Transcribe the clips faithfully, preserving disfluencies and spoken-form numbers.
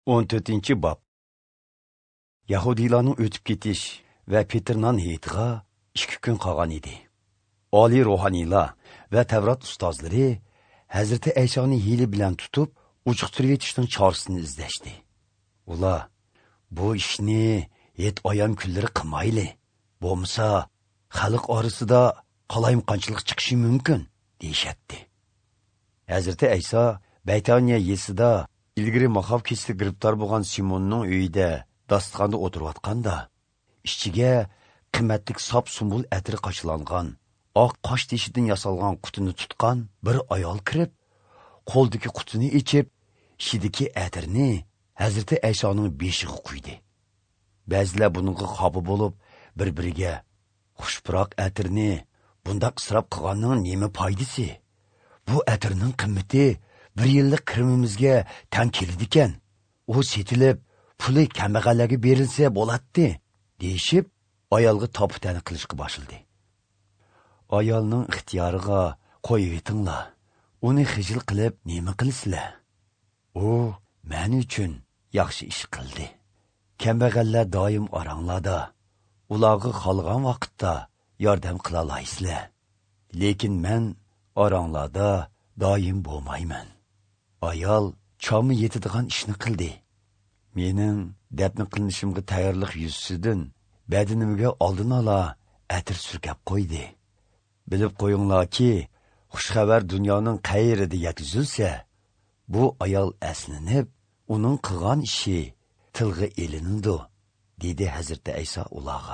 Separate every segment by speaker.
Speaker 1: o'n to'rtinchi bob. Yahudiylarning o'tib ketish va Petrning heytiga ikki kun qolgan edi. Oliy ruhaniylar va Tavrat ustozlari Hazrati Aysoni hiyli bilan tutib, uchiqtirib etishning chorasini izlashdi. Ular bu ishni yet oyam kunlari qilmayli, bo'lmasa xalq orasida qalayimqanchilik chiqishi mumkin deyishatdi. Hazrati Ayso Baytaniya yesida ilgiri Mahab kesdi giribtor bo'lgan Simonning uyida dasturxonda o'tirayotganda, ichiga qimmatli sop sumbul atri qochilangan, oq qosh teshidan yasalgan qutini tutgan bir ayol kirib, qo'ldagi qutini ichib, ichidagi atirni Hazrati Aysoning beshiga qo'ydi. Ba'zilar buningga qobi bo'lib, bir-biriga xushpuroq atirni bundaq isrof qilganning nima foydasi? Bu atirning qimmati bir yillik kirimimizga tang keladi ekan. U setilib, puli kambag'allarga berilsa bo'ladi, deyishib, ayolga topitani qilishga boshladi. Ayolning ixtiyoriga qo'yib etinglar. Uni xijil qilib nima qilasizlar? U men uchun yaxshi ish qildi. Kambag'allar doim oranglarda, ularga qolgan vaqtda yordam qila olaysizlar. Lekin men oranglarda doim bo'lmayman. Ayol chomi yetadigan ishni qildi. Mening dafn qilinishimga tayyorlik yuzasidan badanimga oldin ola atir surkab qo'ydi. Bilib qo'yinglarki, xushxabar dunyoning qayerida yetkazilsa, bu ayol aslinib, uning qilgan ishi tilga elinadi, dedi Hazrati Ayso ularga.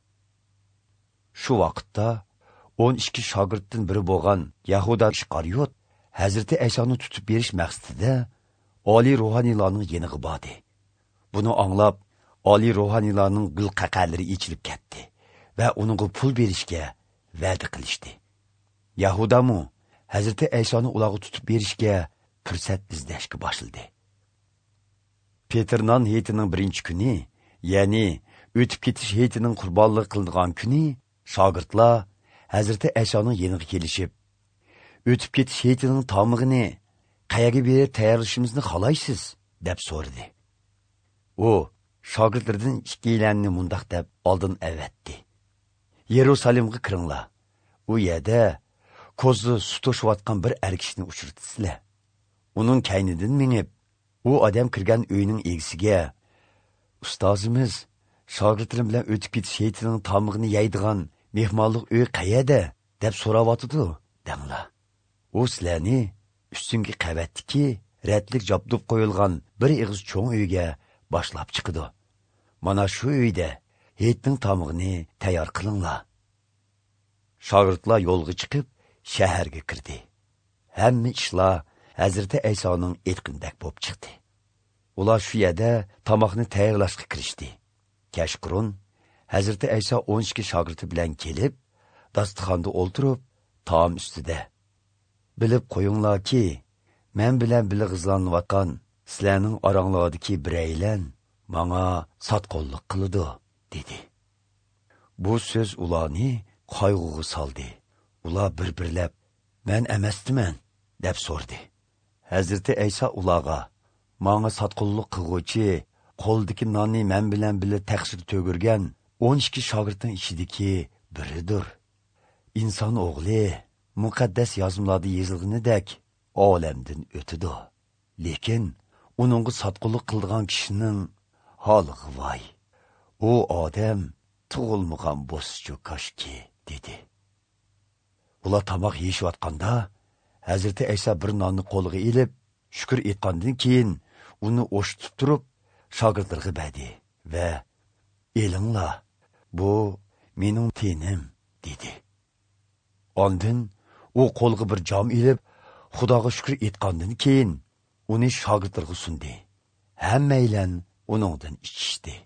Speaker 1: Shu vaqtda o'n ikki shogirddan biri bo'lgan Yahuda Ishqariyot Hazrati Aysoni tutib berish maqsadida oliy ruhaniylarning yeniga bordi. Buni anglab, oliy ruhaniylarning gul qaqalari ichilib ketdi va uningga pul berishga va'da qilishdi. Yahudamu Hazrati Aysoni ularga tutib berishga fursat izlashga boshladi. Petrning heytining birinchi kuni, ya'ni o'tib ketish heytining qurbonlik qilingan kuni, shogirdlar Hazrati Aysoning yeniga kelishib, o'tib ketish heytining tomig'ini qayerga berib tayyorlashimizni xohlaysiz, deb so'radi. U shogirdlardan ikkilanni mundaq deb oldin avatdi. Yerusalimga kiringlar. U yerda ko'zi sut to'shayotgan bir erkishni uchirtsizlar. Uning kaynidan minib, u odam kirgan uyning egisiga, ustozimiz shogirdlarim bilan o'tib ketish heytining tomig'ini yeydigan mehmonlik uy qayerda, deb so'rayotdi, denglar. U sizlarni ustungi qavatdiki ratlik jobdib qo'yilgan bir ig'iz cho'ng uyga boshlab chiqdi. Mana shu uyda heytning tomig'ini tayyor qilinglar. Shogirdlar yo'lga chiqib shaharga kirdi. Hamma ishlar Hazrati Aysoning aytganidek bo'lib chiqdi. Ular shu yerda tomoqni tayyorlashga kirishdi. Kashqurun Hazrati Ayso o'n ikki shogirdi bilan kelib, dasturxonda o'ltirib, taom ustida. Bilib qo'yinglarki, men bilan birga g'izlanayotgan sizlarning oranglardagi biraylan menga sotqonlik qiladi, dedi. Bu so'z ularni qayg'uga soldi. Ular bir-birlab, men emasdiman, deb so'rdi. Hazrati Ayso ularga, menga sotqonlik qilguvchi, qo'ldagi nonni men bilan birga taqsir to'girgan o'n ikki shogirdning ichidagi biridir. Inson o'g'li muqaddas yozmalarda yozilganidek olamdan o'tadi. Lekin uningga sotqinlik qilgan kishining holiga voy. U odam tug'ilmagan bo'schi koshki, dedi. Ular tomoq yeyishayotganda Hazrati Ayso bir nonni qo'liga ilib, shukr etgandan keyin uni o'shitib turib, shogirdlarga berdi va "Elinglar, bu mening tenim", dedi. Ondan u qo'lga bir jom ilib, Xudoga shukr etgandan keyin uni shogirdlarga sundi. Hammaylar uningdan ichishdi.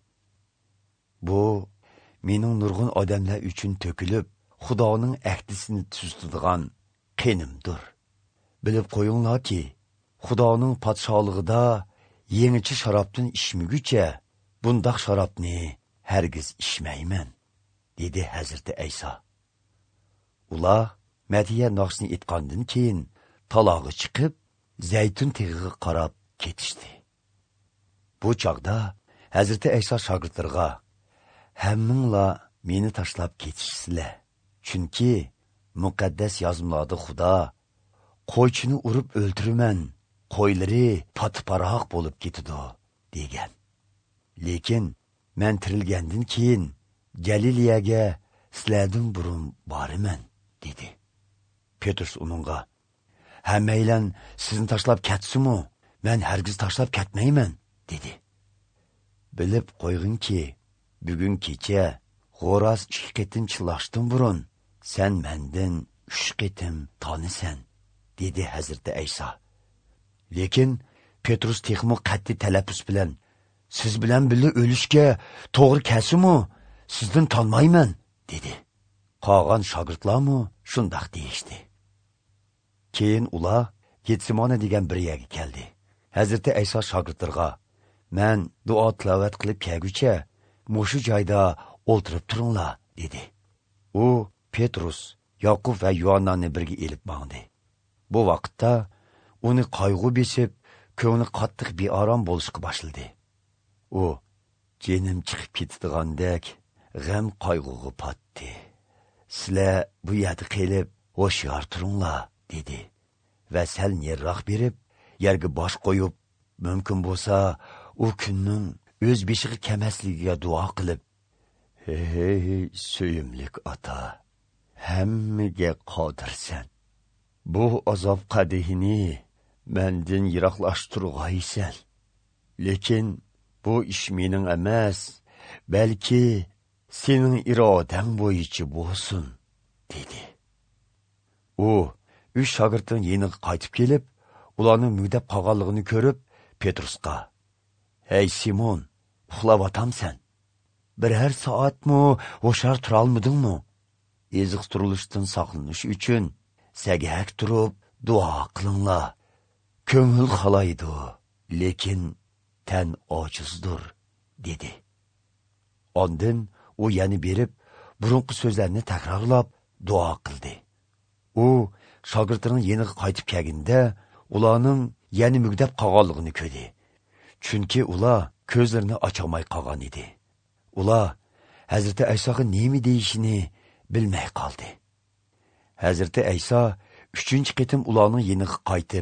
Speaker 1: Bu mening nurg'un odamlar uchun to'kilib, Xudoning ahdisini tuzadigan qenimdir. Bilib qo'yinglarki, Xudoning podshohligida yangicha sharobdan ichmaguncha bundaq sharobni hargiz ichmayman, dedi Hazrati Ayso. Ular Madiya naqshni etgandan keyin talog'i chiqib, zaytun tig'iga qarab ketishdi. Bu çağda Hazreti İsa şagirdlarga "Hammingla meni tashlab ketishsizlar. Chunki muqaddas yozmalarda Xudo qo'ychini urib o'ltiraman, qo'ylari patparoq bo'lib ketadi" degan. Lekin men tirilgandan keyin Galileyaga sizlardan burun boraman dedi. Petrus uningga "Hammanglar sizni tashlab ketsinmi, men hargiz tashlab ketmayman" dedi. Bilib qo'yg'inki, bugun kecha g'o'raz ikki qitim chilashdan burun sen mendan uch qitim tanisan, dedi Hazreti İsa. Lekin Petrus texmo qat'iy talaffuz bilan "Siz bilan birga o'lishga to'g'ri kelsa-mu, sizdan tanmayman" dedi. Qolgan shogirdlarmi shundoq deyishdi. Keyin ular Getsemane degan bir yerga keldi. Hazreti İsa shogirdlarga "Men duo tilovat qilib kelguncha mushu joyda o'ltirib turinglar" dedi. U Petrus, Yaqub va Yuhannani birga elib bordi. Bu vaqtda uni qayg'u besib, ko'ngli qattiq beorom bo'lishga boshladi. U "Jenim chiqib ketdigandek g'am qayg'uga patdi. Sizlar bu yerda qelib ho'shyor turinglar" dedi. Va sal neriroq berib, yerga bosh qo'yib, mumkin bo'lsa, u kunning o'z beshiga kelmasligiga duo qilib, "Ey suyimlik ota, hammaga qodirsan. Bu azob qadihini mendan yiroqlashtirg'aysan. Lekin bu ish mening emas, balki sening irodang bo'yicha bo'lsin" dedi. U uch shogirdning yeniga qaytib kelib, ularning mugdab qolganligini ko'rib, Petrusga "Ey Simon, uxlayotamsan? Bir har soatmi o'shar turolmadingmi? Eziq turilishdan saqlanish uchun sagak turib duo qilinglar. Ko'ngil xolaydi, lekin tan ojizdir" dedi. Ondan u yana berib, burunqi so'zlarni takrorlab duo qildi. U shogirdlarning yeniga qaytib kelganda, ularning yana mugdab qolganligini ko'rdi. Chunki ular ko'zlarini ocholmay qolgan edi. Ular Hazreti İsa'ga nima deyishini bilmay qoldi. Hazreti İsa uchinchi qitim ularning yeniga qaytib,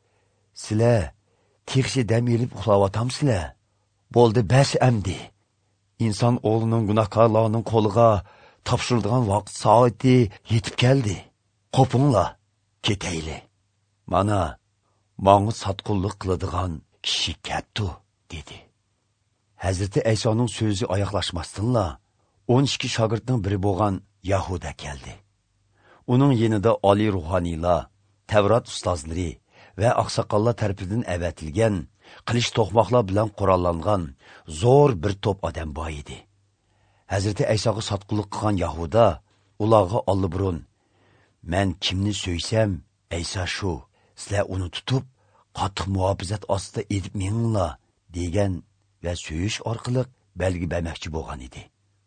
Speaker 1: "Sizlar texshi dam elib uxlayotamsizlar? Bo'ldi bas amdi. İnson o'g'lining gunohkorlarning qo'liga topshirilgan vaqt soati yetib keldi. Qopinglar, ketayli. Mana, manga sotqinlik qiladigan kishi keldi" dedi. Hazreti İsa'ning so'zi oyoqlashmasdanla o'n ikki shogirdning biri bo'lgan Yahuda keldi. Uning yanida oliy ruhoniylar, Tavrat ustozlari va oqsoqollar tarafidan avatilgan, qilich to'qmoqlar bilan qurollangan zo'r bir to'p odam bor edi. Hazreti İsa'ga sotqinlik qilgan Yahuda ularga olliburun, "Men kimni so'ysam, İsa shu. Sizlar uni tutib, qattiq muhofazat ostida edib meninglar" degan va so'yish orqali belgi bermoqchi bo'lgan edi.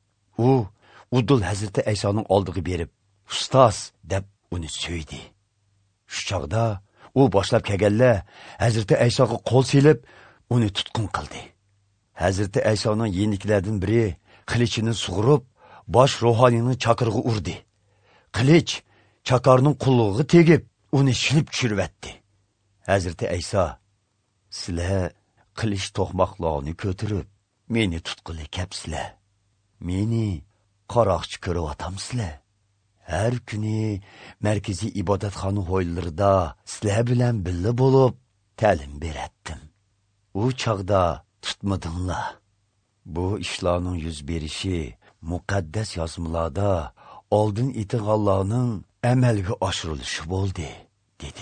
Speaker 1: U Udul Hazreti İsa'ning oldiga berib, "Ustoz" deb uni so'ydi. Shu chog'da u boshlab kelganlar Hazreti İsa'ga qo'l silib, uni tutqun qildi. Hazreti İsa'ning yenikilardan biri qilichini sug'urib, bosh ruhoniyning chaqirig'i urdi. Qilich chaqarning qullig'iga tegib, uni shilib tushiribdi. Hazreti İsa, "Sizlar qilich to'qmoqlarni ko'tarib, meni tutqili kapsizlar. Meni qaroqchi ko'ryotamsizlar. Har kuni markaziy ibodatxona hoylarida sizlar bilan birga bo'lib ta'lim beratdim. U chog'da tutmadinglar. Bu ishlarning yuz berishi muqaddas yozmalarda oldin aytilganlarning amalga oshirilishi bo'ldi" dedi.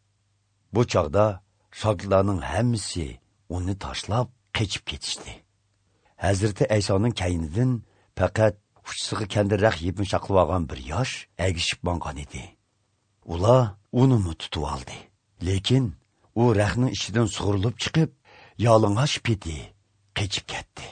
Speaker 1: Bu chog'da shogirdlarning hammasi uni tashlab qechib ketishdi. Hazreti İsa'ning kaynidan faqat uchsiga kandirroq yepinchoqlab olgan bir yosh agishib bongan edi. Ular uni tutib oldi. Lekin u rahning ichidan sug'urilib chiqib, yalang'och peti qechib ketdi.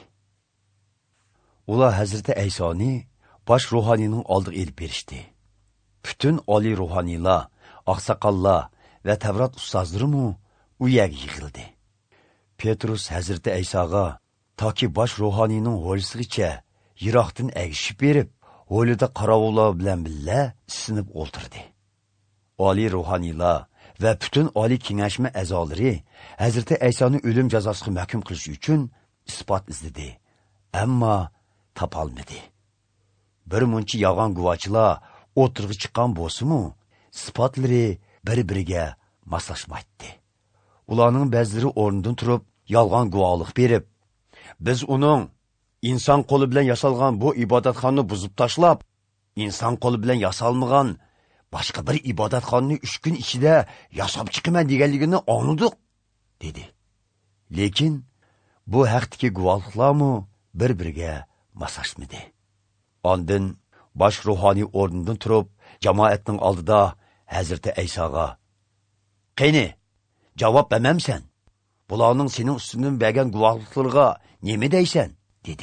Speaker 1: Ular Hazreti İsa'ni bosh ruhoniyning oldiga elib berishdi. Bütün oliy ruhoniylar, oqsoqollar va Tavrat ustozlari u yerga yig'ildi. Petrus Hazreti Aysoga toki bosh ruhoniyning hovlisigacha yiroqdan agishib berib, hovlida qarovullar bilan birga sinib o'ltirdi. Oliy ruhoniylar va butun oliy kengashma a'zolari Hazreti Aysoni o'lim jazosiga mahkum qilish uchun isbot izladi, ammo topolmadi. Bir muncha yolg'on guvohchilar o'tirg'i chiqqan bo'lsa-mu, isbotlari bir-biriga moslashmaydi. Ularning ba'zilari o'rnidan turib, yolg'on guvohlik berib, biz uning inson qo'li bilan yasalgan bu ibodatxonni buzib tashlab, inson qo'li bilan yasalmagan boshqa bir ibodatxonni uch kun ichida yasab chiqaman deganligini angladik, dedi. Lekin bu haqdagi guvohliklarmi bir-biriga moslashmadi. Ondan bosh ruhoniy o'rnidan turib, jamoatning oldida Hazreti Aysoga: "Qani, javob bermamsan? Bularning sening ustidan bergan guvohliklariga nima deysan?" dedi.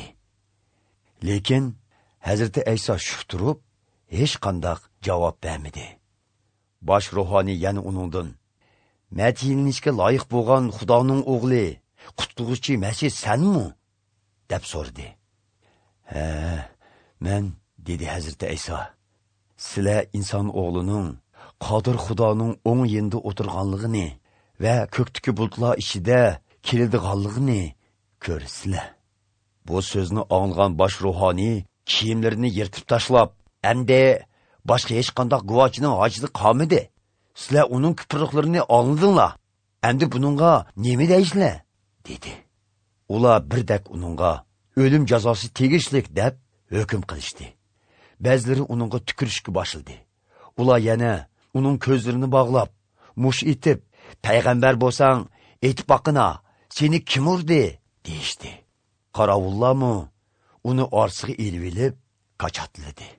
Speaker 1: Lekin Hazreti Ayso shu turib, hech qanday javob bermadi. Bosh ruhoniy yana uningdan: "Matiyilinishga loyiq bo'lgan Xudoning o'g'li, qutquvchi Masih senmi?" deb so'radi. "Ha, men", dedi Hazreti Ayso. "Sizlar inson o'g'lining qodir Xudoning o'ng yonida o'tirganligini va ko'kdagi bulutlar ichida keladiganligini ko'rsizlar." Bu so'zni anglagan bosh ruhoniy kiyimlarini yirtib tashlab, "Endi boshqa hech qanday guvohchining hojati qolmadi. Sizlar uning kipriklarini angladinglar. Endi buningga nima deysizlar?" dedi. Ular birdak uningga o'lim jazosi tegishlik deb hukm qilishdi. Ba'zilari uningga tukirishga boshladi. Ular yana uning ko'zlarini bog'lab, mush etib, "Payg'ambar bo'lsang, aytib boqina, seni kim urdi?" deyishdi. Qarovullarmi uni orsiga elib elib qachatladı.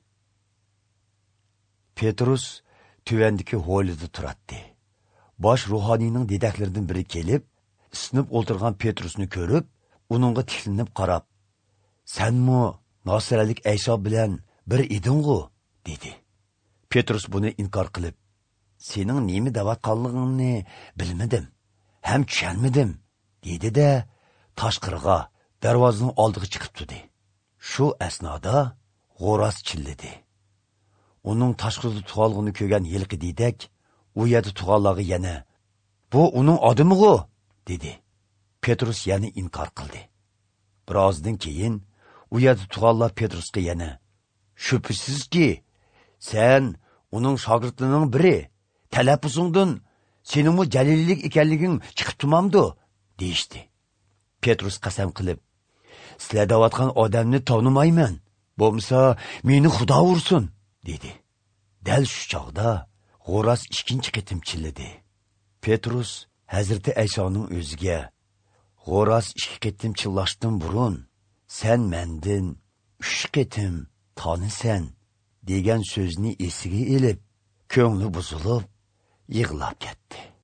Speaker 1: Petrus tuvandagi hovlida turadi. Bosh ruhoniyning dedaklaridan biri kelib, sinib o'ltirgan Petrusni ko'rib, uningga tiklinib qarab, "Senmi Nasiralik Ayso bilan bir eding-ku?" dedi. Petrus buni inkor qilib, "Sening nima davatqanligingni bilmadim, ham tushunmadim", dedi-de tashqariga, darvozaning oldiga chiqib turdi. Shu asnoda g'o'ros chilladi. Uning tashqarida tug'alg'ini ko'rgan yilqi dedak, u yerda tug'anlarga yana, "Bu uning odami-ku", dedi. Petrus yana inkor qildi. Birozdan keyin u yerda tug'anlar Petrusga yana, "Shubhisizki, sen uning shogirdlarining biri, talaffuzingdan seningmi jalillik ekanliging chiqib turmamdi", deyishdi. Petrus qasam qilib, "Sizlar davatgan odamni tonimayman, bo'lmasa meni Xudo ursin", dedi. Dal shu chog'da g'o'ros ikkinchi qitim chilladi. Petrus Hazreti Aysoning o'ziga, "G'o'ros ikki qitim chillashdan burun sen mendan uch qitim tonisan", degan so'zni esiga elib, ko'ngli buzilib, yig'lab ketdi.